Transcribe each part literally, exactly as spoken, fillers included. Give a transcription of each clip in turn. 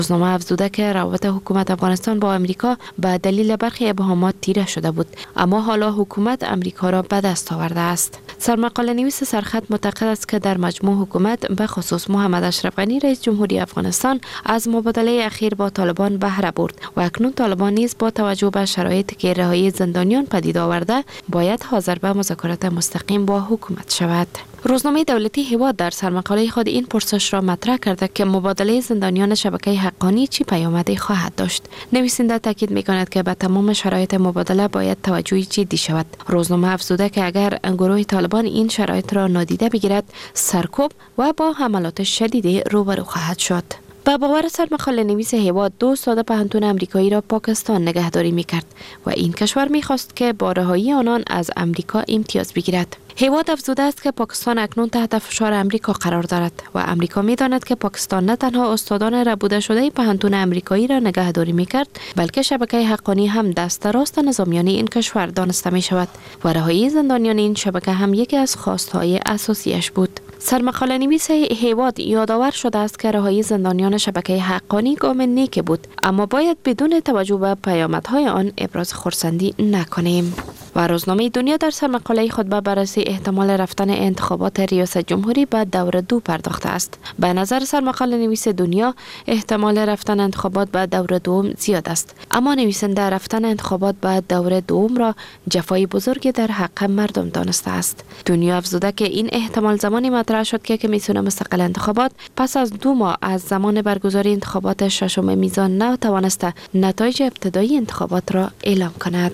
روزنامه افزوده که روابط حکومت افغانستان با امریکا به دلیل برخی ابهامات تیره شده بود، اما حالا حکومت امریکا را به دست آورده است. سرمقاله نویس سرخط معتقد است که در مجموع حکومت به خصوص محمد اشرف غنی رئیس جمهوری افغانستان از مبادله اخیر با طالبان بهره برد و اکنون طالبان نیز با توجه به شرایطی که رهایی زندانیان پدید آورده باید حاضر به مذاکرات مستقیم با حکومت شود. روزنامه دولتی هیواد در سرمقاله خود این پرسش را مطرح کرده که مبادله زندانیان شبکه حقانی چی پیامدی خواهد داشت. نویسنده تاکید می‌کند که به تمام شرایط مبادله باید توجه جدی شود. روزنامه افزوده که اگر گروه طالبان این شرایط را نادیده بگیرد، سرکوب و با حملات شدید روبرو خواهد شد. با باور سرمقاله نویس هیواد، دو استاد پهنتون امریکایی را پاکستان نگهداری می‌کرد و این کشور می‌خواست که با رهایی آنان از امریکا امتیاز بگیرد. هیواد افزوده است که پاکستان اکنون تحت فشار امریکا قرار دارد و امریکا می‌داند که پاکستان نه تنها استادان ربوده شده پهنتون امریکایی را نگهداری می‌کرد، بلکه شبکه حقانی هم دست راست نظامیان این کشور دانسته می‌شود و رهایی زندانیان این شبکه هم یکی از خواست‌های اساسیش بود. سرمقاله نویس هیواد یادآور شده است که رهایی زندانیان شبکه حقانی گام نیکی بود، اما باید بدون توجه به پیامدهای آن ابراز خرسندی نکنیم. و روزنامه دنیا در سرمقاله خود به بررسی احتمال رفتن انتخابات ریاست جمهوری به دور دو پرداخته است. به نظر سرمقاله نویس دنیا احتمال رفتن انتخابات به دور دوم زیاد است، اما نویسنده رفتن انتخابات به دور دوم را جفای بزرگی در حق مردم دانسته است. دنیا افزوده که این احتمال زمانی مطرح شد که کمیسیون مستقل انتخابات پس از دو ماه از زمان برگزاری انتخابات ششم میزان نتوانسته نتایج ابتدایی انتخابات را اعلام کند.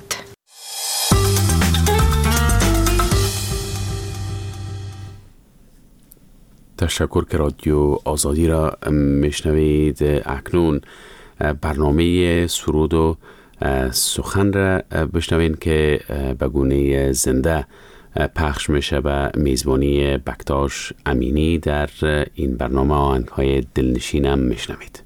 تشکر که رادیو آزادی را میشنوید. اکنون برنامه سرود و سخن را بشنوید که به گونه زنده پخش میشه به میزبانی بکتاش امینی. در این برنامه آهنگ‌های دلنشینم میشنوید.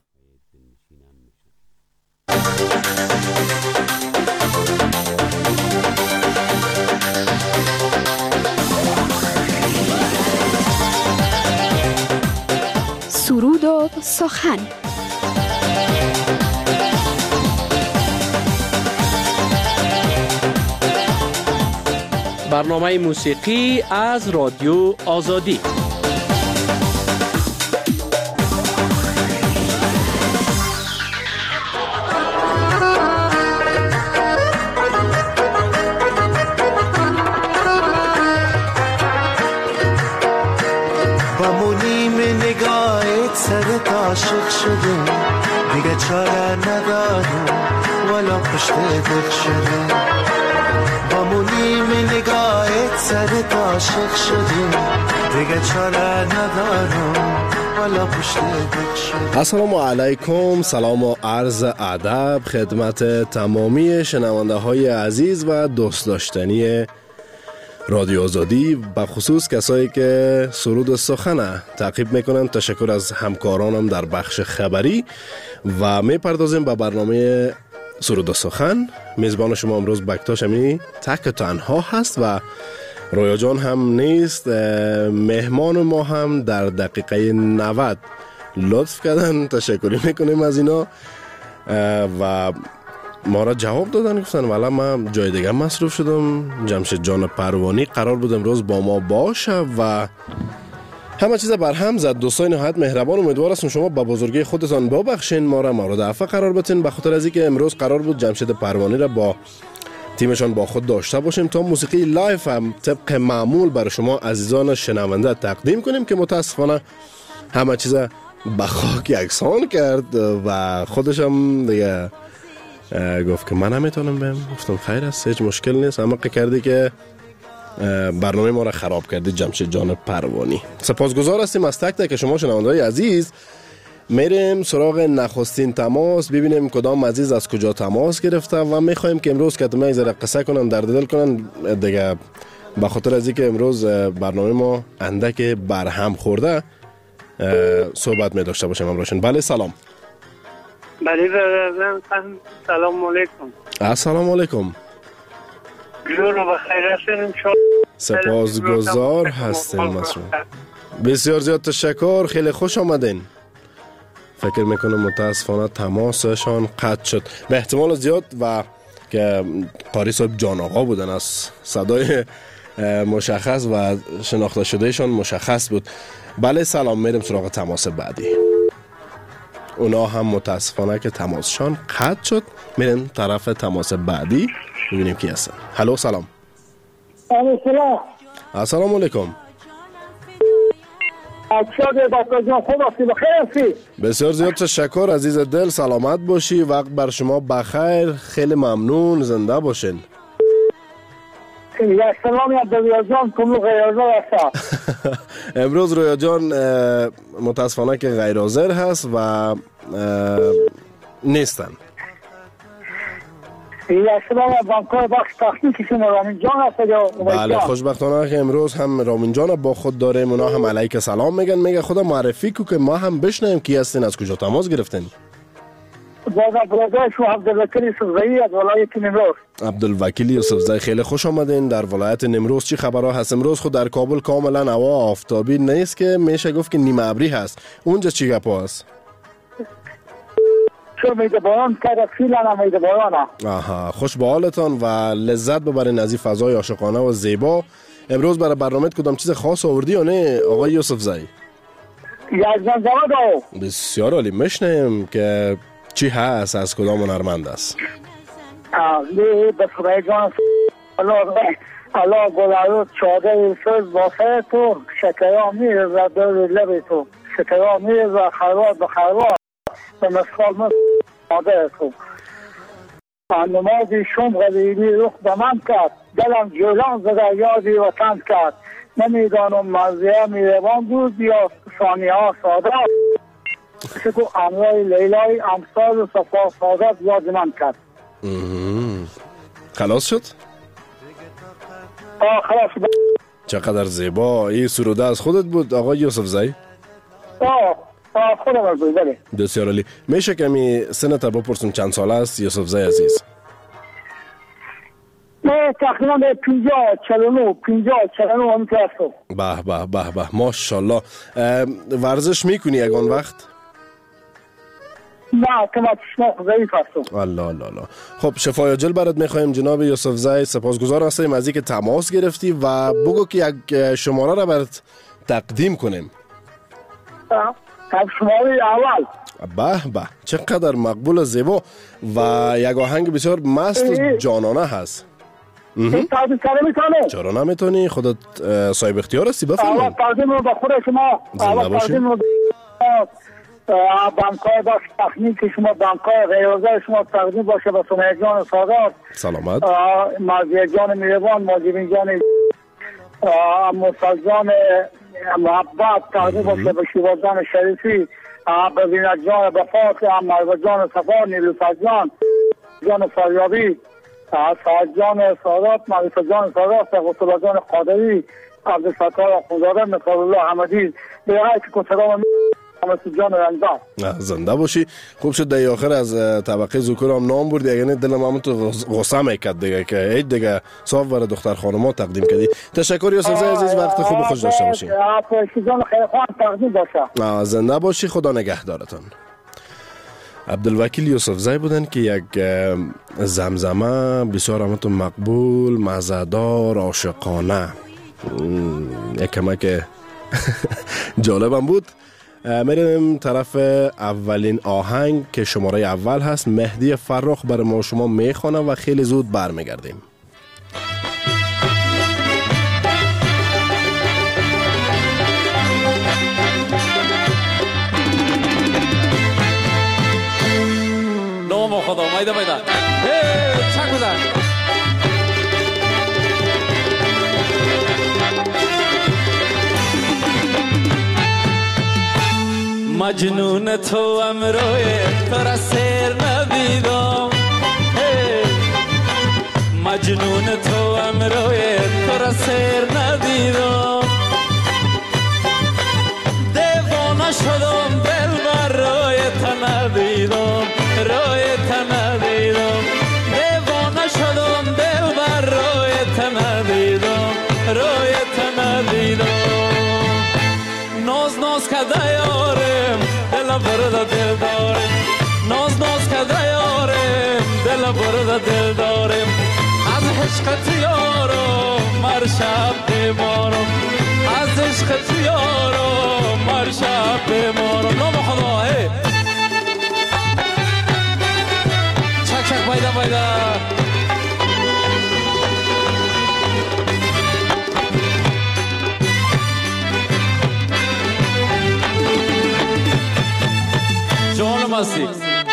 سرود و سخن. برنامه موسیقی از رادیو آزادی. سرت عاشق شده دیگه چاره ندارم ولا پشت دل شده با مونیم نگاهت سرت عاشق شده دیگه چاره ندارم ولا پشت دل شده. السلام علیکم، سلام و عرض ادب خدمت تمامی شنونده های عزیز و دوست داشتنی رادیو آزادی، به خصوص کسایی که سرود سخن تعقیب میکنن. تشکر از همکارانم در بخش خبری و میپردازیم به برنامه سرود سخن. میزبان شما امروز بکتاش امینی تک تنها هست و رویا جان هم نیست. مهمان ما هم در دقیقه نود لطف کردن، تشکری میکنیم از اینا و ما را جواب دادن، گفتن والا من جای دیگه مصروف شدم. جمشید جان پروانی قرار بود امروز با ما باشه و همه چیز بر هم زد. دوستای نهایت مهربان، امیدوار هستم شما با بزرگی خودتان ببخشین، ما را مورد عفو قرار بدین، به خاطر از اینکه امروز قرار بود جمشید پروانی را با تیمشان با خود داشته باشیم تا موسیقی لایف هم طبق معمول برای شما عزیزان شنونده تقدیم کنیم که متاسفانه همه چیز به خاک یکسان کرد و خودش هم دیگه گفت که من نمیتونم بهم. گفتم خیر است، هیچ مشکل نیست. اما کردی که برنامه ما را خراب کردی جمشید جان پروانی. سپاسگزار هستیم از تک تک شما شنونده‌های عزیز. میریم سراغ نخستین تماس، ببینیم کدام عزیز از کجا تماس گرفته و میخوایم که امروز که تمام زره قصه کنن، درد دل کنن دیگه، به خاطر از اینکه امروز برنامه ما اندک برهم خورده صحبت می داشته باشیم امروزشون. بله سلام. بله برادران، سلام علیکم. السلام علیکم. جور و بخیر هستیم. سپاسگزار هستیم مسعود. بسیار زیاد تشکر، خیلی خوش آمدین. فکر میکنم متاسفانه تماسشان قطع شد به احتمال زیاد و که قاری صاحب جان آقا بودن از صدای مشخص و شناخته شدهشان مشخص بود. بله سلام، میرم سراغ تماس بعدی. اونا هم متاسفانه که تماسشان قطع شد. میرم طرف تماس بعدی ببینیم کی هستن. هلو سلام. سلام. السلام علیکم. بسیار زیاد تشکر عزیز دل، سلامت باشی، وقت بر شما بخیر، خیلی ممنون، زنده باشین. یا سلامی عبدالله جان، کمو غیرازه هستا. امروز رویا جان متاسفانه که غیر حاضر هست و نیستن. یا سلام بانکار بخش تخنیکی شما رامین جان هست یا بله خوشبختانه که امروز هم رامین جان با خود داریم. اونا هم علیک سلام میگن. میگه خدا معرفی کو که ما هم بشنیم کی هستین، از کجا تماس گرفتین؟ بازم برادر شما عبدالوکیل یوسفزایی از ولایت نمروز. عبدالوکیل یوسفزایی خیلی خوش آمدین در ولایت نمروز. چی خبرها هست امروز؟ خود در کابل کاملا هوا آفتابی نیست که میشه گفت که نیمه ابری هست. اونجا چی گپا هست؟ چون میده باران کرده فیلن هم میده باران. آها خوش به حالتان و لذت ببرین از این فضای عاشقانه و زیبا. امروز برای برنامه کدام چیز خاص آوردی یا نه آقای یوسفزایی؟ یزدان زواد. بسیار عالی، میشنیم که چی هست، از کدام هنرمند است؟ لی به خدای جان الله گلارو چاده سوز بافه تو شکرها میرزد دور لبی تو شکرها میرزد خرواد به خرواد به مسخال مصاده تو نمازی شم غلیلی رخ به من کرد دلم جولان زده یادی وطن کرد نمیدانم مرزیه میروان بود یا ثانیه ها ساده شکو امرای لیلای امثال و صفا سادت یاد من کرد. خلاص شد؟ آه خلاص شد. چقدر زیبا. این سروده از خودت بود آقای یوسفزایی؟ آه آه خودم از بود. بله بسیار عالی. میشه کمی سنت بپرسم چند ساله است یوسفزایی عزیز؟ نه تقریبا به پینجا چلونو پینجا چلونو هم کلاستو. به به به به ماشاءالله. ورزش میکنی یگان وقت؟ نه کما تشناق ضعیف هستم. الله الله الله. خب شفای عاجل برات میخوایم جناب یوسفزایی. سپاسگزار هستیم از اینکه تماس گرفتی و بگو که یک شماره را برات تقدیم کنیم. شماره اول. به به چقدر مقبول و زیبا و یک آهنگ بسیار مست و جانانه هست. این تقدیم کنه میتونه؟ چرا نمیتونی؟ خودت صاحب اختیار هستی بفرمایید. اول تقدیم رو به خود شما. زنده باشید. بانکای باش تکنیک شما بانکای غیرازه شما تقدیم باشه به سمیه جان سادات سلامت مازیه جان میروان مازیبین جان موسال جان محبت تقدیم باشه به شیوا جان شریفی به زینت جان بفاق مروا جان صفا نیلوفر جان جان فریابی سعد جان سادات معرفت جان سادات غسل جان قادری عبدالفتاح خودزاده مقدار الله حمدی به هر که کنسرام جان رنزان زنده باشی. خوب شد در آخر از طبقه ذکور هم نام بردی، اگر نه دلم همون تو غصه میکرد دیگه که هیچ دیگه صاف برای دختر خانما تقدیم کردی. تشکر یوسفزایی عزیز، وقت خوب خوش داشته باشی. جان خیر خوان تقدیم باشه. زنده باشی، خدا نگهدارتان. عبدالوکیل یوسفزایی بودن که یک زمزمه بسیار همتون مقبول، مزه‌دار، عاشقانه، یک کمک جالبم بود. میریم طرف اولین آهنگ که شماره اول هست. مهدی فرخ برای ما شما میخوانه و خیلی زود برمیگردیم. نام خدا مایده مایده هی چک بزن. مجنون تو امروی تو را سیر ندیدم، مجنون تو امروی تو را سیر ندیدم، دیوانه شدم دل بر روی تو ندیدم، روی تو ندیدم، دیوانه شدم دل بر روی تو ندیدم، روی تو ندیدم. ناز ناز کده یارم دل برده دل دل دارم از عشق تو یارم مر شب بمارم از عشق تو یارم مر شب بمارم نام خدا هی چک چک بایده بایده جان مستی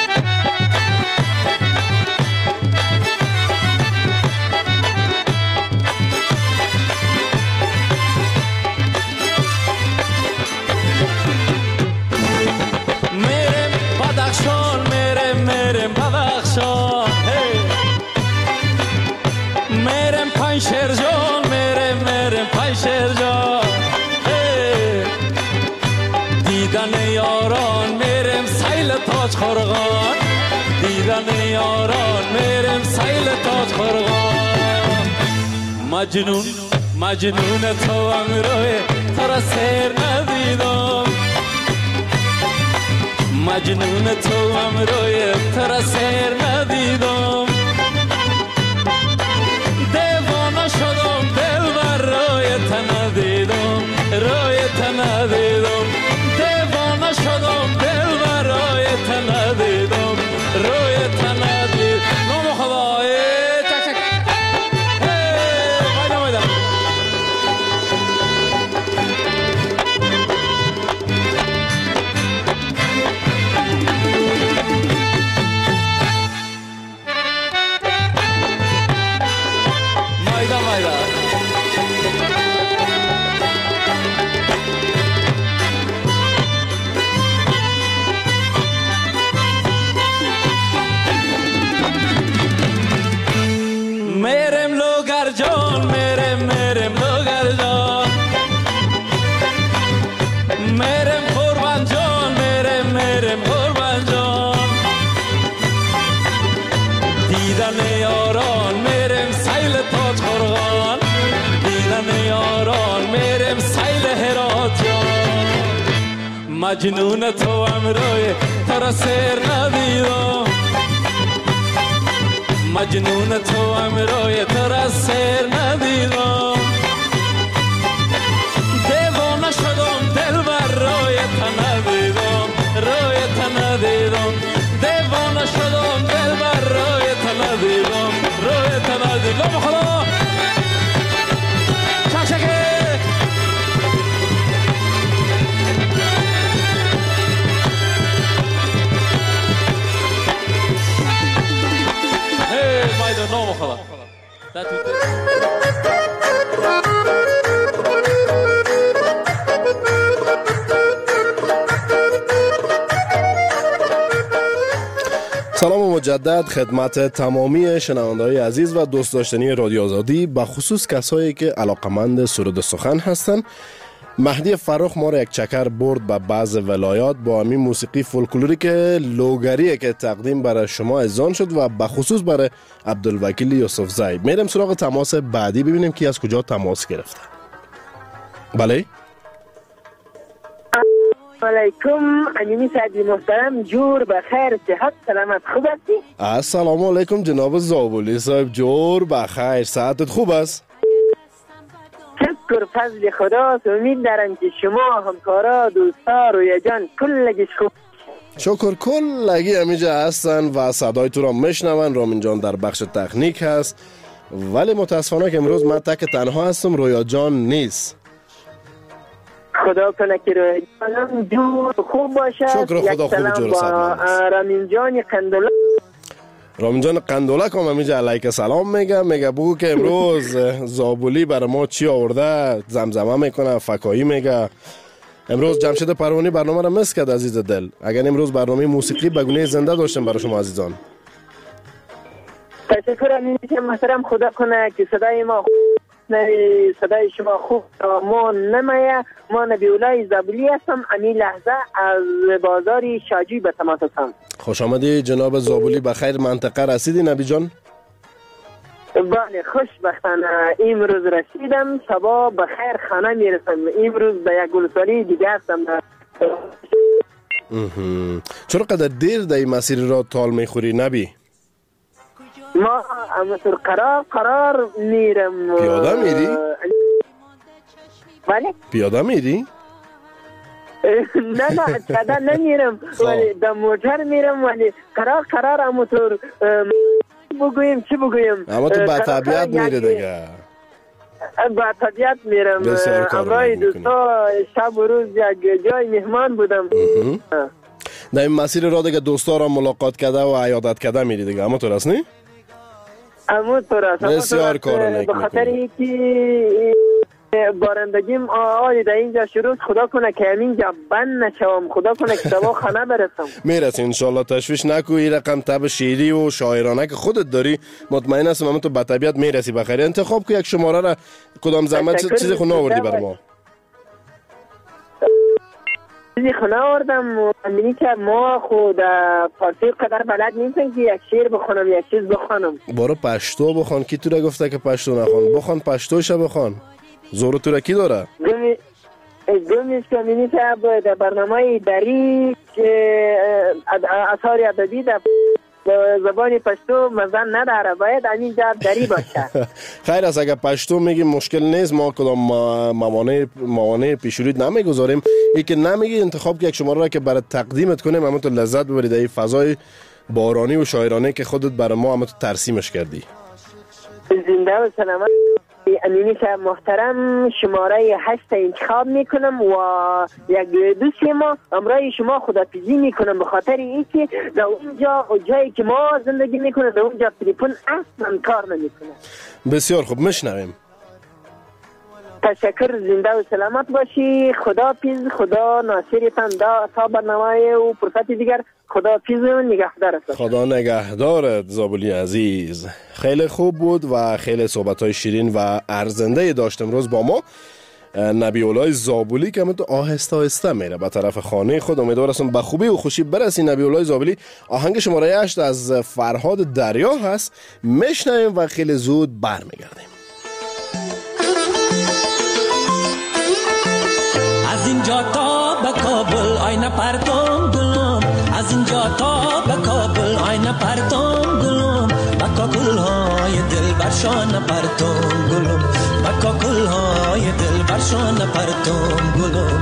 شیر جان میرم میرم پای شیر جان دیدن یاران میرم سیل تاج خرگان دیدن یاران میرم سیل تاج خرگان مجنون مجنون تو امروی تو را سیر ندیدم مجنون تو امروی تو را سیر ندیدم شدم دل بر روی تن دیدم روی تن دیدم دیوانه شدم دل بر روی تن دیدم روی تن دیدم نام خدای چک چک بایده بایده مجنون تو امروی تو را سیر ندیدم مجنون تو امروی تو را سیر ندیدم دیوانه شدم دل بر روی تن دیدم روی تن دیدم دیوانه شدم دل بر روی تن دیدم روی تن دیدم خدا چک چکه نام خدا سلام مجدد خدمت تمامی شنونده‌های عزیز و دوست داشتنی رادیو آزادی، به خصوص کسایی که علاقمند سرود سخن هستند. مهدی فرخ ما را یک چکر برد به بعض ولایات با همین موسیقی فولکلوریک لوگریه که تقدیم برای شما اذعان شد و به خصوص برای عبدالوکیل یوسفزی. میرم سراغ تماس بعدی ببینیم کی از کجا تماس گرفته. بله علیکم امیمی سعدی محترم، جور بخیر، صحت سلامت، خوب هستی؟ السلام علیکم جناب زابولی صاحب، جور بخیر، صحتت خوب است؟ شکر فضل خدا، امید دارم که شما همکارا دوستا رویا جان کلگیش خوب. شکر کلگی همیجا هستن و صدای تو را میشنون. رامین جان در بخش تکنیک هست، ولی متاسفانه که امروز من تک تنها هستم، رویا جان نیست. خدا کنه که رویا جانم جور خوب باشه. شکر خدا خوب جور سلام. رامین جان قندولا رامین جان قندولک هم همیجا علیک سلام میگه. میگه بگو که امروز زابولی برای ما چی آورده، زمزمه میکنه، فکایی میگه. امروز جمشید پروانی برنامه را مس کرد عزیز دل. اگر امروز برنامه موسیقی بگونه زنده داشتیم برای شما عزیزان. تشکر امیمی محترم، خدا کنه که صدای ما صدای شما خوب ما نمایه. ما نبیولای زابولی هستم، امی لحظه از بازاری شاجی به تماس هستم. خوش آمدی جناب زابولی، بخیر منطقه رسیدی نبی جان؟ بله خوشبختانه امروز رسیدم، صبح بخیر خانه میرسم. امروز به یک گلساری دیگه هستم. چرا قدر دیر در این مسیر را تال میخوری نبی؟ ما همونطور قرار قرار میرم. پیاده میری؟ بله پیاده میری؟ نه نه پیاده نمیرم ولی در موتر میرم ولی قرار قرار همونطور بگویم چی بگویم اما تو با طبیعت میره دیگه. با طبیعت میرم. امرای دوستا شب و روز یک جای مهمان بودم. در این مسیر را دیگه دوستا را ملاقات کرده و عیادت کرده میری دیگه. اما تو راست نی؟ اما تو راست. بسیار کار نیک میکنی. بخاطر اینکه بارندگیم آلی در اینجا شروع، خدا کنه که اینجا بند نشوم، خدا کنه که سبا خانه برسم. میرسی انشالله، تشویش نکو. این رقم تب شیری و شاعرانه که خودت داری مطمئن هستم اما تو به طبیعت میرسی بخیر. انتخاب که یک شماره را کدام زحمت چیزی خود ناوردی بر ما؟ چیزی خود ناوردم و همینی که ما خود فارسی قدر بلد نیستم که یک شعر بخونم یک چیز بخونم. برو پشتو بخون. کی تو را گفته که پشتو نخون؟ بخون پشتوش بخون. زور تو را کی داره؟ گمی گمیش که همینی که در برنامه دری اثار ادبی در زبان پشتو مزن نداره، باید همین جا دری باشه. خیر است اگر پشتو میگیم مشکل نیست، ما کدام موانع موانع پیشورید نمیگذاریم. ای که نمیگی انتخاب که یک شماره را که برای تقدیمت کنیم اما تو لذت ببرید در این فضای بارانی و شاعرانه که خودت برای ما اما تو ترسیمش کردی. زنده و سلامت. امینی که محترم شماره هشت انتخاب میکنم و یک دوست ما امرای شما خداحافظی میکنم به خاطر اینکه در اونجا جایی که ما زندگی میکنه در اونجا تلفن اصلا کار نمیکنه. بسیار خوب، میشنویم. تشکر، زنده و سلامت باشی. خداحافظ. خدا ناصرتان دا تا برنامه و فرصت دیگر. خداحافظ و نگهدار است. خدا نگهدارت زابلی عزیز. خیلی خوب بود و خیلی صحبت‌های شیرین و ارزنده داشت امروز با ما نبی‌الله زابلی که همینطور آهسته آهسته میره به طرف خانه خود. امیدوار هستم به خوبی و خوشی برسی. نبی‌الله زابلی آهنگ شماره هشت از فرهاد دریا هست، میشنویم و خیلی زود برمیگردیم. از اینجا تا به کابل آینه پرتم گلم، از اینجا تا به کابل آینه پرتم گلم، با کاکل های دل برشان پرتم گلم، با کاکل های دل برشان پرتم گلم،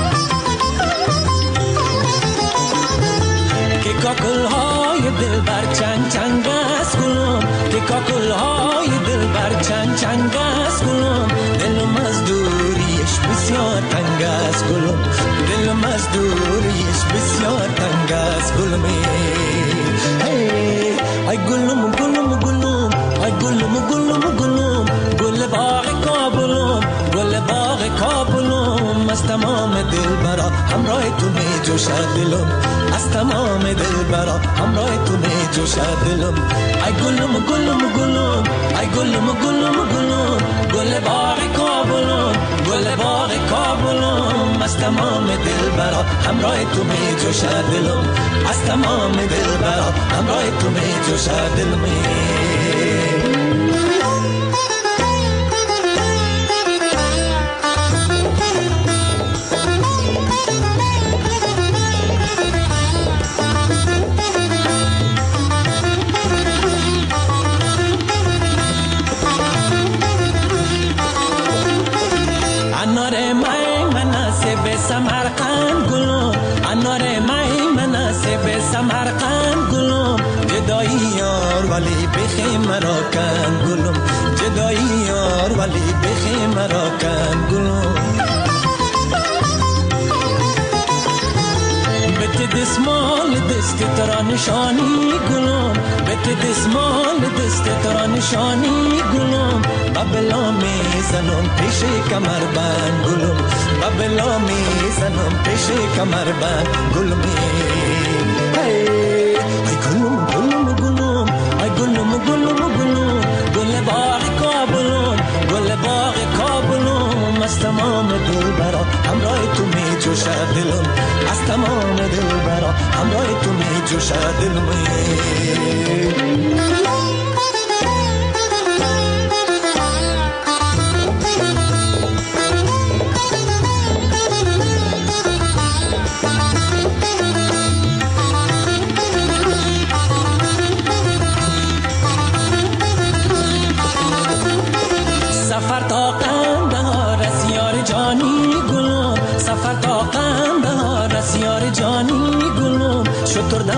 که کاکل های دل بر چنگ چنگ است گلم، که کاکل های دل بر چنگ چنگ است گلم، دلم از دوریش بسیار تنگ است گلم، دلم از دوریش بسیار تنگ است گلم. ای گلم گلم گلم، ای گلم گلم گلم، گل باغ کابلم، گل باغ کابلم، از تمام دل برا همراه تو می جوشد دلم، از تمام دل برا همراه تو می جوشد دلم. ای گلم گلم گلم، ای گلم گلم گلم، گل باغ کابلم، گل باغ کابلم، از تمام دل برا همراه تو می جوشد دلم، از تمام دل برا همراه تو می جوشد دلم. سمرقند گلم، انار مای مناسب سمرقند گلم، جدایی یار ولی بخی مرا کن گلم، جدایی یار ولی بخی مرا کن گلم. بت دسمال دست ترا نشانی گلم، بت دسمال دست ترا نشانی گلم، بابلا می زنم پیش کمر بند گلم، بابلا می زنم پیش کمر بند گلم. ای گلم گلم گلم، ای گلم گلم گلم، گل باغ کابلم، گل باغ کابلم، از تمام دل برا همراه تو می جوشد دلم، از تمام دل برا همراه تو می جوشد دلم.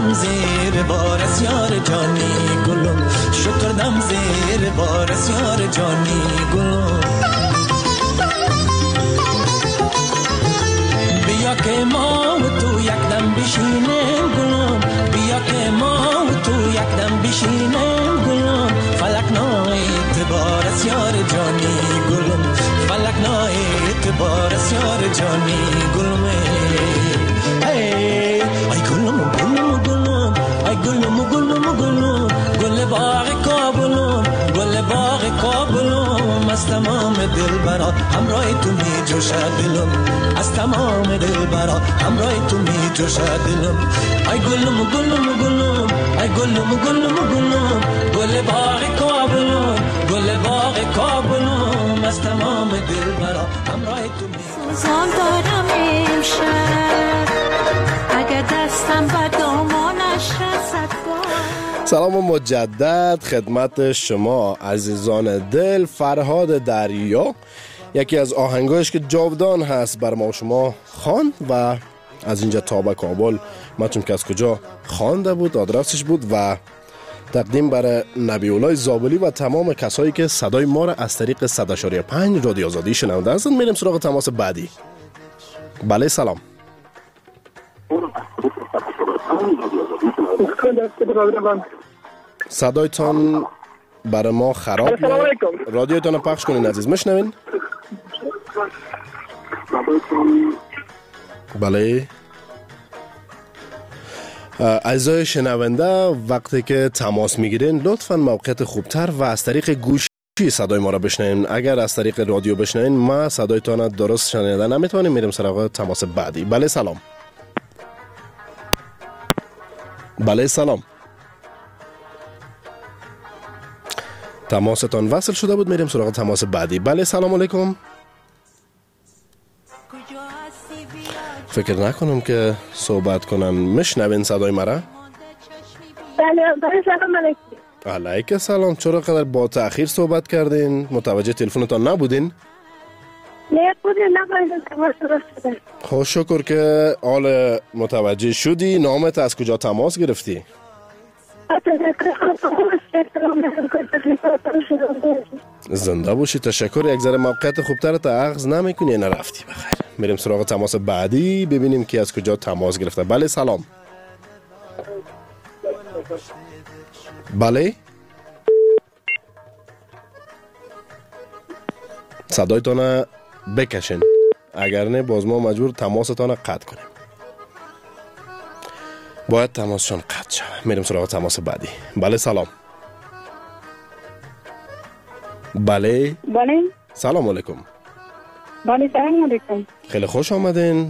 شکردم زیر بارس یار جانی گلم شکردم زیر بارس یار جانی گلم بیا که ما و تو یک دم بشینیم گلم بیا که ما و تو یک دم بشینیم گلم فلک نایت بارس یار جانی گلم فلک نایت بارس یار جانی گلم ای ای گلم گلم گلم ای گلم گلم گلم گل باغ کابلم گل باغ کابلم از تمام دل برا همراه تو می جوشد دلم از تمام دل برا همراه تو می جوشد دلم ای گلم گلم گلم ای گلم گلم گلم گل باغ کابلم گل باغ کابلم از تمام دل برا همراه تو می سوزان دارم امشب اگه دستم به دامانش رسد سلام مجدد خدمت شما عزیزان دل. فرهاد دریا یکی از آهنگایش که جاودان هست بر ما شما خواند و از اینجا تا به کابل متون که از کجا خوانده بود آدرسش بود و تقدیم برای نبی‌الله زابلی و تمام کسایی که صدای ما را از طریق صد و پنج رادیو آزادی شنونده هستند. میریم سراغ تماس بعدی. بله سلام. صدایتان برای ما خراب رادیوتان رو پخش کنین عزیز مشنوین. بله اعضای شنونده وقتی که تماس میگیرین لطفا موقعیت خوبتر و از طریق گوشی صدای ما را بشنوین. اگر از طریق رادیو بشنوین ما صدایتان درست شنیده نمیتونیم. میریم سراغ تماس بعدی. بله سلام. بله سلام. تماستان وصل شده بود. میریم سراغ تماس بعدی. بله سلام علیکم. فکر نکنم که صحبت کنم. میشنوین صدای مرا؟ بله بله سلام علیکم. علیکم سلام. چرا قدر با تأخیر صحبت کردین؟ متوجه تلفنتان نبودین؟ نه بودین نبودین تماس درست شده. خوش شکر که حال متوجه شدی. نامت از کجا تماس گرفتی؟ زنده باشی. تشکر. یک ذره موقعیت خوبتر تا اخذ نمیکنی نرفتی. بخیر. میریم سراغ تماس بعدی ببینیم کی از کجا تماس گرفته. بله سلام. بله صدایتان بکشین اگر نه باز ما مجبور تماستان قطع کنیم. باید تماسشان قطع شد. میریم سراغ تماس بعدی. بله سلام. بله بله سلام علیکم. بله سلام علیکم. خیلی خوش آمدین.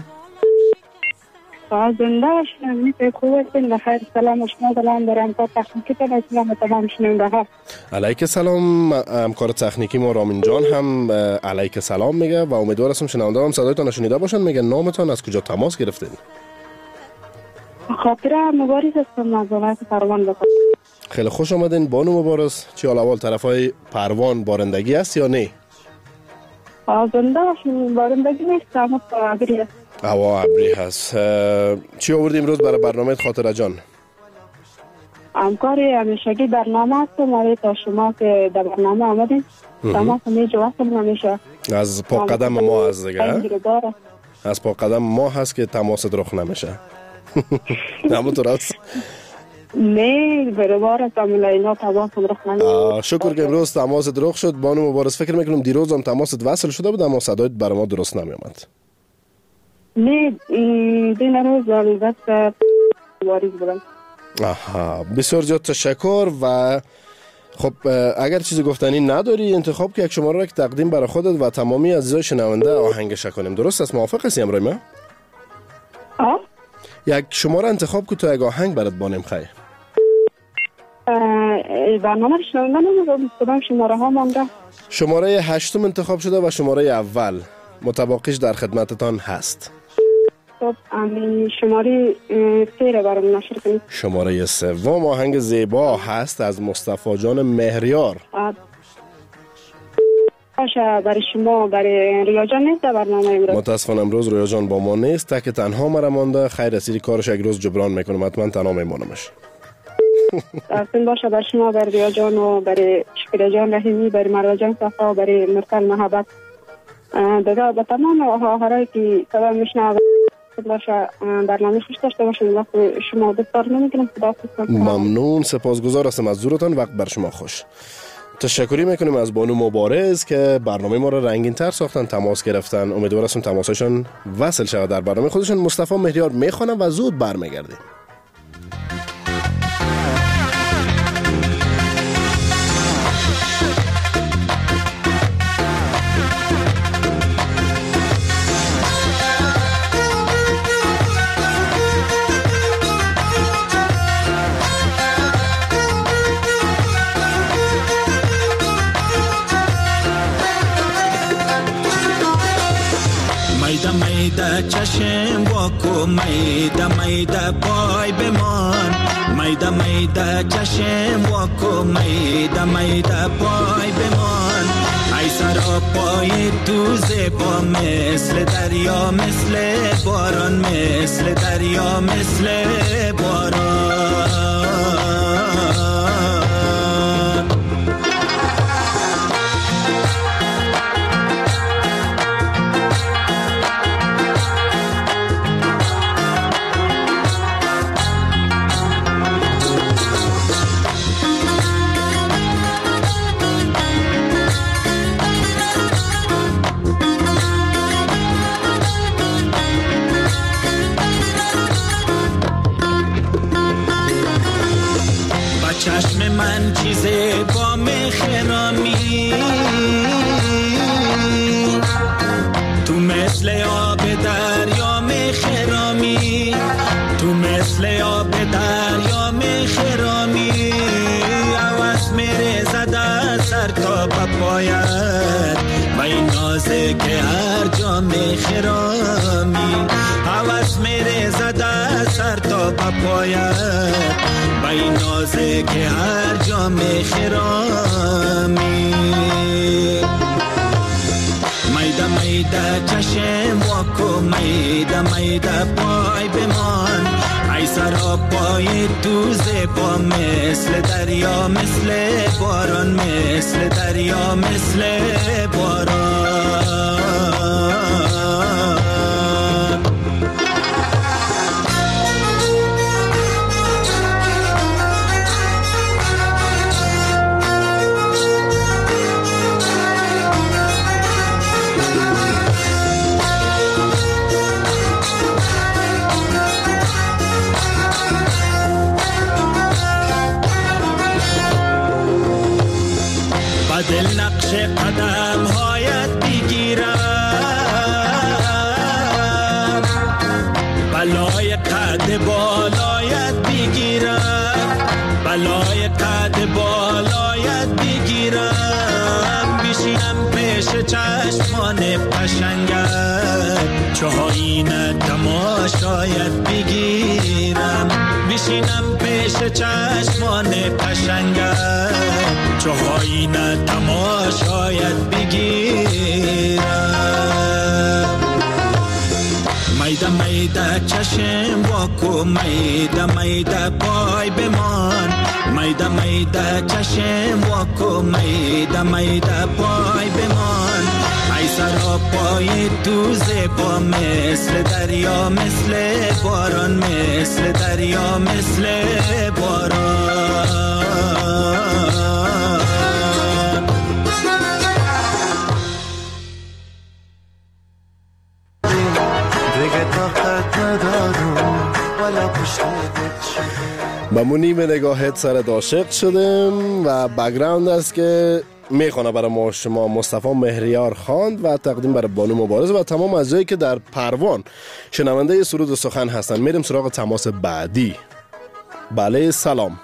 زنده باشین. میشه خوب هستین. بخیر. سلام شما سلام دارم تا تکنیکی تا اسلام تمام شنونده ها. علیک سلام. همکار تکنیکی ما رامین جان هم علیک سلام میگه و امیدوار هستم شنونده هم صدایتان شنیده باشن. میگه نامتان از کجا تماس گرفتین؟ خاطر مبارز هستم از ولایت پروان بکنم. خیلی خوش آمدین بانو مبارز. چی حال اول طرفای پروان بارندگی است یا نه؟ زنده باشین. بارندگی نیست اما ابری است. هوا ابری هست. چی آوردیم امروز برای برنامه خاطره جان؟ همکاری همیشگی برنامه هستم برای تا شما که در برنامه آمدین. تماس میجو هستم همیشه. از پا قدم ما هست دیگه. از پا قدم ما هست که تماست رخ نمیشه. نمونطور هست؟ نه برابر است اما اینا تماس رخ نمیشه. شکر که امروز تماست رخ شد. بانو مبارز فکر میکنم دیروز هم تماست وصل شده بود اما صدایت برای ما درست نمیامد. نه دین روز البته واریز بودم. آها بسیار زیاد تشکر. و خب اگر چیزی گفتنی نداری انتخاب که یک شماره را که تقدیم برای خودت و تمامی عزیزای شنونده آهنگش کنیم. درست است؟ موافق هستی امروز ما؟ آه یک شماره انتخاب که تو یک آهنگ برات بانیم خیر. برنامه شنونده نمیدونم کدام شماره ها مانده. شماره هشتم انتخاب شده و شماره اول متباقیش در خدمتتان هست. خب امی شماره سه را برام نشر کنید. شماره سوم آهنگ زیبا هست از مصطفی جان مهریار. باشه برای شما برای ریا جان نیست در برنامه امروز؟ متاسفانه امروز ریا جان با ما نیست، تک تنها مرا مانده. خیر رسیدی کارش یک روز جبران میکنم، حتما تنها میمونمش. درستون باشه برای شما برای ریا جان و برای شکر جان رحیمی، برای مروا جان صفا، برای مرسل محبت دیگه به تمام آهارایی که صدا میشنوه باشه برنامه خوش داشته باشید. وقت شما بسیار نمیکنم. ممنون، سپاسگزار هستم از حضورتان. وقت بر شما خوش. تشکری میکنیم از بانو مبارز که برنامه ما را رنگین تر ساختن، تماس گرفتن. امیدوار هستم تماسشون وصل شود در برنامه خودشون. مصطفی مهریار میخوانم و زود برمیگردیم. میده چشم واکو میده میده پای بمان، میده میده چشم واکو میده میده پای بمان. ای سرا پای تو زیبا مثل دریا، مثل باران، مثل دریا، مثل باران. چشم من چیزه با مخرامی، تو مثل آب دریا مخرامی، تو مثل آب دریا مخرامی. عوض میره زده سر تا پایت و این نازه که هر جا مخرامی. عوض میره زده سر تا پایت و این نازه که هر جا مخرامی. میده میده چشم واکو میده میده پای بمان. ای سرا پای تو زیبا مثل دریا، مثل باران، مثل دریا، مثل باران. دل نقش قدم هایت بگیرم، بلای قد بالایت بگیرم، بلای قد بالایت بگیرم. بشینم پیش چشمان قشنگت، چهاین تماشایت بگیرم. بشینم پیش چشمان قشنگت، چهاین تماشایت بگیرم. میده میده چشم واکو میده میده پای بمان، میده میده چشم واکو میده میده پای بمان. ای سرا پای تو زیبا مثل دریا، مثل باران، مثل دریا، مثل باران. با منیم نگاهت سرت عاشق شدم و بگراند است که میخوانه برای ما شما مصطفی مهریار خواند و تقدیم برای بانو مبارز و تمام از جایی که در پروان شنونده سرود و سخن هستن. میریم سراغ تماس بعدی. بله سلام.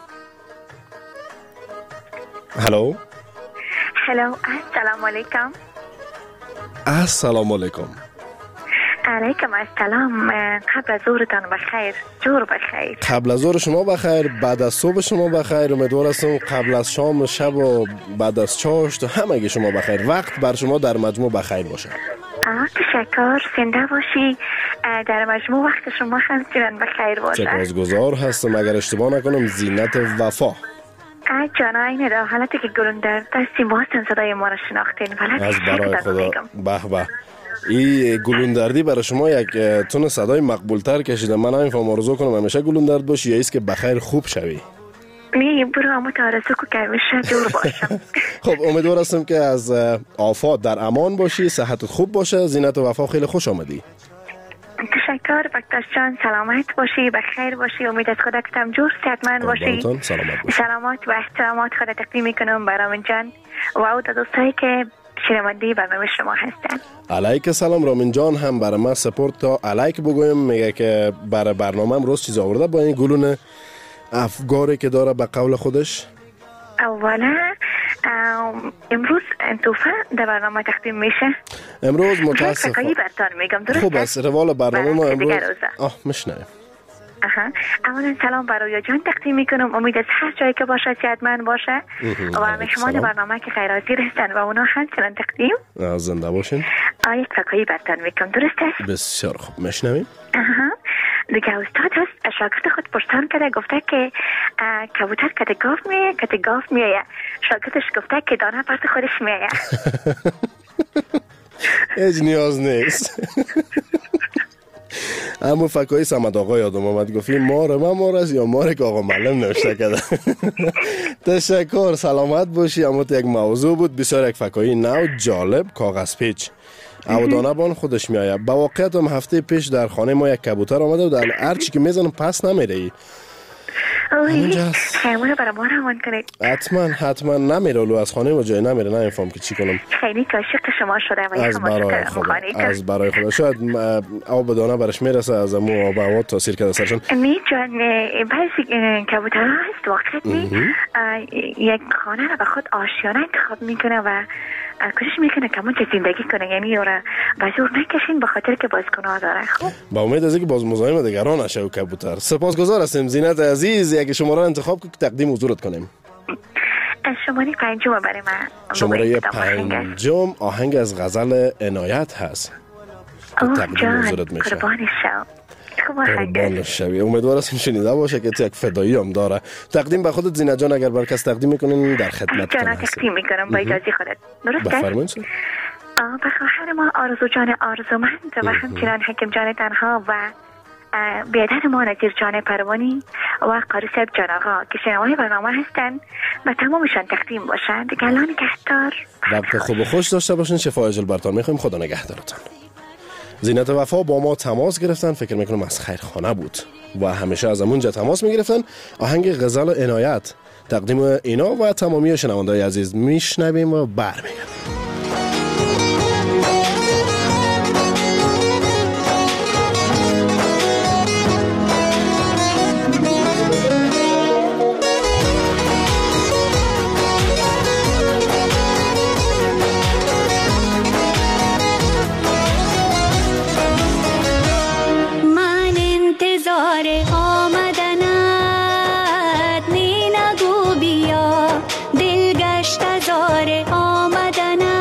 هلو. هلو السلام علیکم. السلام علیکم. علیکم السلام. قبل از ظهرتان بخیر. جور بخیر. قبل از ظهر شما بخیر، بعد از صبح شما بخیر. امیدوار هستم قبل از شام، شب و بعد از چاشت همگی شما بخیر. وقت بر شما در مجموع بخیر باشه. آه تشکر. زنده باشی. در مجموع وقت شما همچنان بخیر باشه. سپاسگزار هستم. اگر اشتباه نکنم زینت وفا. جانا اینه در حالتی که گلون در دستی ما هستن صدای ما را شناختین. از برای خدا. به به. این گلوندردی برای شما یک تون صدای مقبولتر کشیده. من نمیفهم آرزو کنم همیشه گلوندرد باشی یا ایست که بخیر خوب شوی؟ نه برو همو تا آرزو که همیشه دور باشم. خب امیدوار هستم که از آفات در امان باشی، صحتت خوب باشه. زینت و وفا خیلی خوش آمدی. تشکر بکتاش جان. سلامت باشی، بخیر باشی. امید از خدا کتم جور صحتمند باشی. سلامت باشی. سلامات و احترامات خدا تقدیم میکنم برام جان و او دوستایی که شنونده برنامه شما هستن. علیک سلام. رامین جان هم برای من سپورت تا علیک بگویم. میگه که برای برنامه هم روز چیز آورده با این گلون افگاری که داره به قول خودش. اولا امروز توفه در برنامه تقدیم میشه. امروز متاسفانه برتان میگم درسته؟ خوب است. روال برنامه ما امروز آه میشنویم. اها اولا سلام برای جان تقدیم میکنم. امید از هر جایی که باشه صحتمند باشه و مهمان برنامه که خیر حاضر هستن و اونا همچنان تقدیم زنده باشین. آیه فکایی برتان میکنم درسته؟ بسیار خوب میشنویم. اها دیگه استاد هست شاگرد خود پرسان کرده گفته که کبوتر کده گاف میه کده گاف میه. شاگردش گفته که دانه پرت خودش میه. هیچ نیاز نیست. اما فکایی سمت آقا یادم آمد گفتی مار من مار است یا مار که آقا معلم نوشته کرده. تشکر. سلامت باشی. اما یک موضوع بود بسیار یک فکایی نو جالب. کاغذ پیچ او دانه بان خودش میآید. با واقعیت هم هفته پیش در خانه ما یک کبوتر آمده و در هر چی که میزنم پس نمیره. ای خیمونه برای ما روان کنید. حتما حتما نمیره. لو از خانه ما جای نمیره. نمیفهم که چی کنم. خیلی کاشق شما شده و از برای خدا. از برای خدا شاید او به دانه برش میرسه از امو آب هوا تاثیر کرده سرشان. می جان بعضی کبوتر هست وقت نی یک خانه را به خود آشیانه انتخاب میکنه و کوشش میکنه که اونجا زندگی کنه. یعنی اون را به زور نکشین به خاطر که بازگناه داره. خب با امید از اینکه باز مزاحم دیگران نشه و کبوتر. سپاسگزار هستیم زینت عزیز. یک شماره انتخاب که تقدیم حضورت کنیم. شماره پنجم برای من. شماره پنجم آهنگ از غزل عنایت هست. تقدیم حضورت میشه. قربانش شم. قربان شوی. امیدوار هستم شنیده باشه که تو یک فدایی هم داره. تقدیم به خودت زینت جان اگر بر کس تقدیم میکنین در خدمت جان تقدیم میکنم با اجازه خودت. درسته؟ بفرمایید. به خواهر ما آرزو جان آرزومند و همچنان حکیم جان تنها و بیادر ما نظیر جان پروانی و قاری صاحب جان آقا که شنوای برنامه هستن و تمامشان تقدیم باشند. دیگه الان نگهدار. وقت خوب و خوش داشته باشین. شفای اجل برتان میخوایم. خدا نگهدارتان. زینت وفا با ما تماس گرفتن. فکر میکنم از خیرخانه بود و همیشه از همونجا تماس میگرفتن. آهنگ غزل عنایت تقدیم اینا و تمامی شنونده‌های عزیز میشنویم و برمیگردیم. دل گشت زار آمدن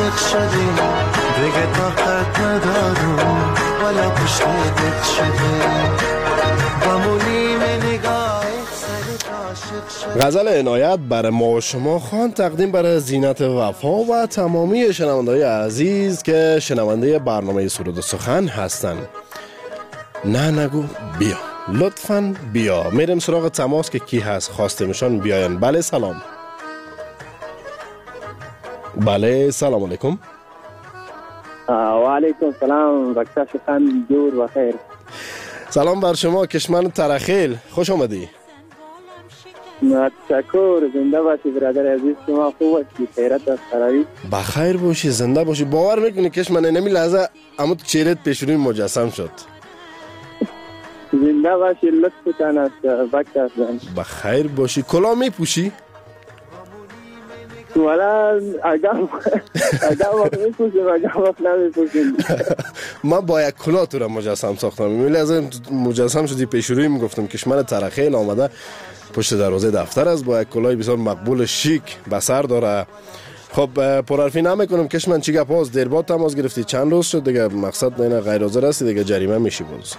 عاشق شدیم دیگه طاقت ندارم والا پشت دل شده بمونیم نگاه غزل عنایت برای ما و شما خان تقدیم برای زینت وفا و تمامی شنونده‌های عزیز که شنونده برنامه سرود و سخن هستند. نه نگو بیا، لطفاً بیا. میریم سراغ تماس که کی هست خواستیمشان بیاین. بله سلام. بله سلام علیکم. و علیکم سلام. وقتا شخصان دور و خیر. سلام بر شما کشمن ترخیل، خوش آمدی. تشکر. زنده باشی برادر عزیز. شما خوب هستی؟ خیرت است خرابی؟ بخیر باشی، زنده باشی. باور میکنی کشمن نمی لحظه اما تو چهرت پیش روی مجسم شد. زنده باشی، لطفتان است وقتا زن. بخیر باشی. کلاه میپوشی؟ والا اگم اگم وقت میپوشیم اگم وقت نمیپوشیم. من با یک کلاه تو را مجسم ساختم. میلی از مجسم شدی پیش روی میگفتم کشمن ترخیل آمده پشت دروازه دفتر است با یک کلاه بسیار مقبول شیک به سر داره. خب پرحرفی نمیکنم کشمن چی گپ است؟ دیر بعد تماس گرفتی چند روز شد دیگه؟ مقصد نه غیر حاضر هستی دیگه جریمه میشی باز.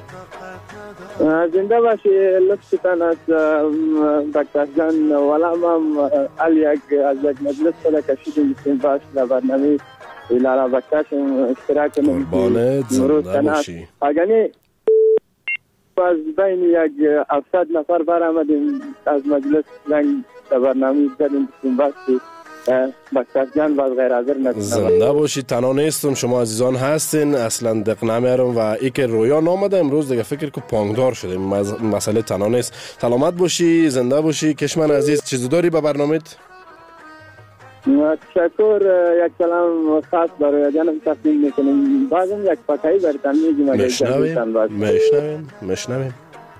زنده باشی، لطفتان است دکتر جان. والا ما علی یک از یک مجلس خدا کشیدیم بسیم باش در برنامه ایلارا بکتاشم اشتراک کنیم. قربانت زنده باشی. اگرنی از بین یک هفتصد نفر برآمدیم از مجلس زنگ در برنامه زدیم بسیم باش بکتر جان باز غیر حاضر نکنم. زنده باشی. تنها نیستم، شما عزیزان هستین، اصلا دق نمیارم و ای که رویا نامده امروز دیگه فکر که پانگدار شده. مسئله تنها نیست. سلامت باشی، زنده باشی کشمن عزیز. چیزی داری به برنامه‌ت؟ تشکر. یک کلام خاص برای جانم تقدیم میکنیم. بازم یک پکایی برتن میگیم. مشنویم مشنویم مشنویم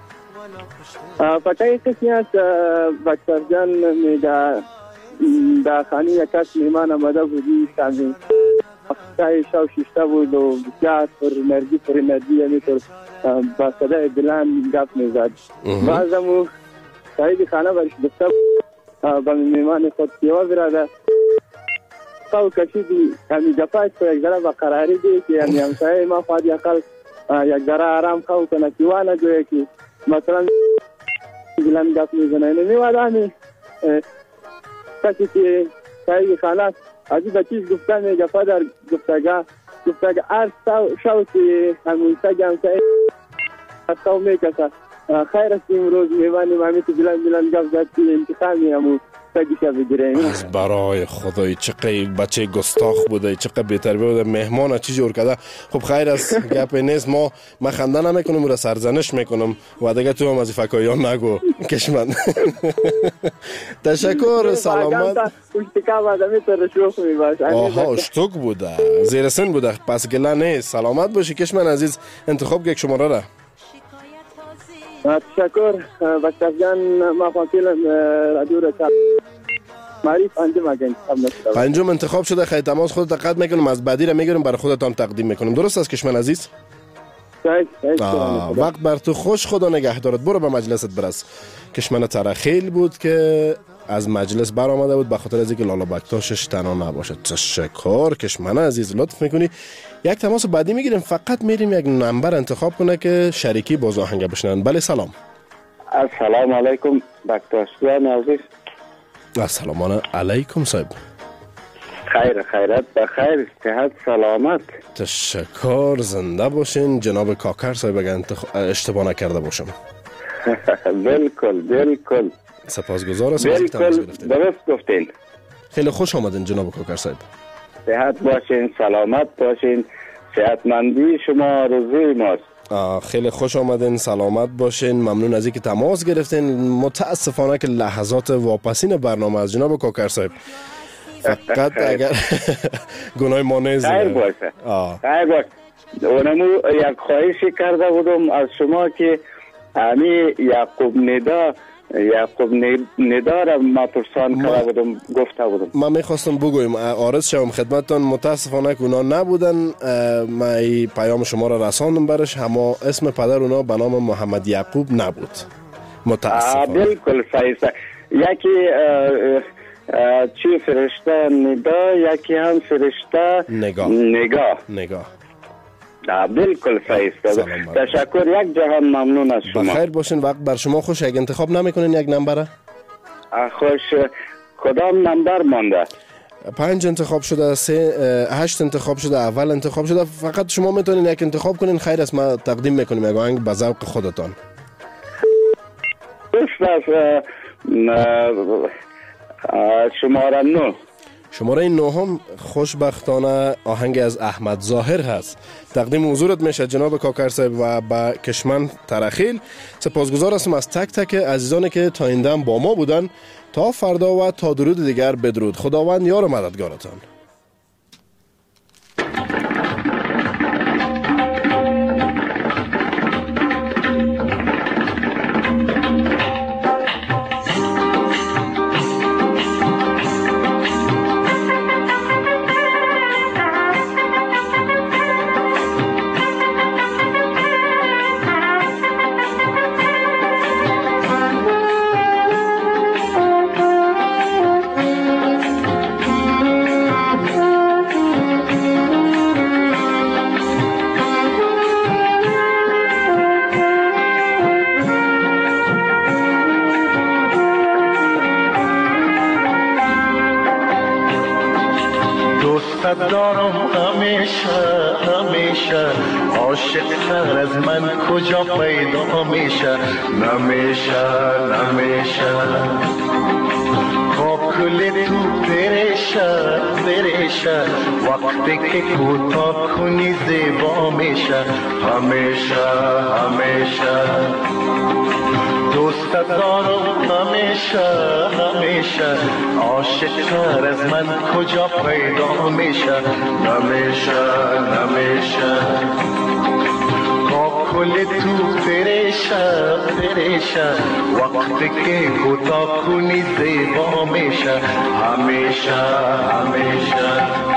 پکایی کسی هست بکتر جان میگه در خانه یک کس میمان آمده بودی سامی وقتای شو شیشته بود و بسیار پر انرژی پر انرژی همینطور با صدای بلند گپ میزد. بعض همو صاحب خانه برش گفته با میمان خود کیوا براده خو کشیدی همی گپایش پر یک ذره با قراری دی که همی همسایه ما خواهد یقل یک ذره آرام خو کنه کیوا نگویه که مثلا بلند گپ میزنه. نمیواده همی کسی که صاحب خانه عزیز چیز گفته میگه پدر گفتگه گفتگه هر شو که همون سگ همسایه خو میکسه خیر است امروز میوانیم همی تو بلند بلند گفت زد که انتخامی همون سگیش بگیریم. از برای خدای چقدر بچه گستاخ بوده، چقدر بی‌تربیت بوده، مهمان چی جور کرده. خب خیر است گپ نیست. ما من خنده نمیکنم و را سرزنش میکنم و دیگه تو هم از فکایان نگو کشمن. تشکر. سلامت. آها اشتوک بوده، زیر سن بوده، پس گله نیست. سلامت باشی کشمن عزیز. انتخاب یک شماره را. تشکر بکتر جان. ما فاکیلم رادیو را معریف انجام اگه انتخاب نشده. پنجم انتخاب شده. خیلی تماس خودت قطع میکنم، از بعدی را میگیرم برای خودتان تقدیم میکنم. درست است کشمن عزیز؟ وقت بر تو خوش، خدا نگهدارت. برو به مجلست برس. کشمن ترخیل بود که از مجلس بر آمده بود به خاطر از اینکه لالا بکتاشش تنها نباشه. تشکر کشمن عزیز، لطف میکنی. یک تماس بعدی میگیریم. فقط میریم یک نمبر انتخاب کنه که شریکی باز آهنگ بشنن. بله سلام. السلام علیکم بکتاشیان عزیز. السلام علیکم صاحب. خیر خیرت بخیر، صحت سلامت. تشکر. زنده باشین جناب کاکر صاحب اگر اشتباه نکرده باشم. بالکل بالکل. سپاسگزار هستم. بالکل درست گفتین. خیلی خوش آمدین جناب کاکر صاحب. صحت باشین، سلامت باشین. صحتمندی شما آرزوی ماست. خیلی خوش آمدین، سلامت باشین. ممنون از اینکه تماس گرفتین. متاسفانه که لحظات واپسین برنامه از جناب کاکر صاحب فقط اگر گناه ما نیست. خیر باشه. خیر باشه. اونمو یک خواهشی کرده بودم از شما که همی یعقوب ندا یعقوب ندا را ما پرسان کرده بودم گفته بودم. من میخواستم بگویم عارض شوم خدمتتان. متاسفانه که اونا نبودن. من پیام شما را رساندم برش، اما اسم پدر اونا به نام محمد یعقوب نبود. متاسفانه. بالکل صحیح. یکی چی فرشته ندا، یکی هم فرشته نگاه نگاه نگاه بالکل صحیح است. تشکر، یک جهان ممنون از شما. بخیر باشین، وقت بر شما خوش. اگه انتخاب نمیکنین یک نمبره؟ خوش. کدام نمبر مانده؟ پنج انتخاب شده، سه هشت انتخاب شده، اول انتخاب شده. فقط شما میتونین یک انتخاب کنین. خیر است، ما تقدیم میکنیم یک آهنگ به ذوق خودتان. شماره نو. شماره نهم خوشبختانه آهنگ از احمد ظاهر هست. تقدیم حضورت میشه جناب کاکر صاحب و با کشمن ترخیل. سپاسگزار هستم از تک تک عزیزانی که تا این دم با ما بودن. تا فردا و تا درود دیگر بدرود. خداوند یار و مددگارتان. دارم همیشه همیشه، عاشق تر از من کجا پیدا میشه؟ نمیشه نمیشه کاکل تو برشه برشه، وقتی که کوتاه کنی زیبا میشه. همیشه همیشه دوست دارم همیشه همیشه، عاشق تر از من کجا پیدا میشه؟ نمیشه نمیشه کاکل تو برشه برشه، وقتی که کوتاه کنی زیبا میشه. همیشه همیشه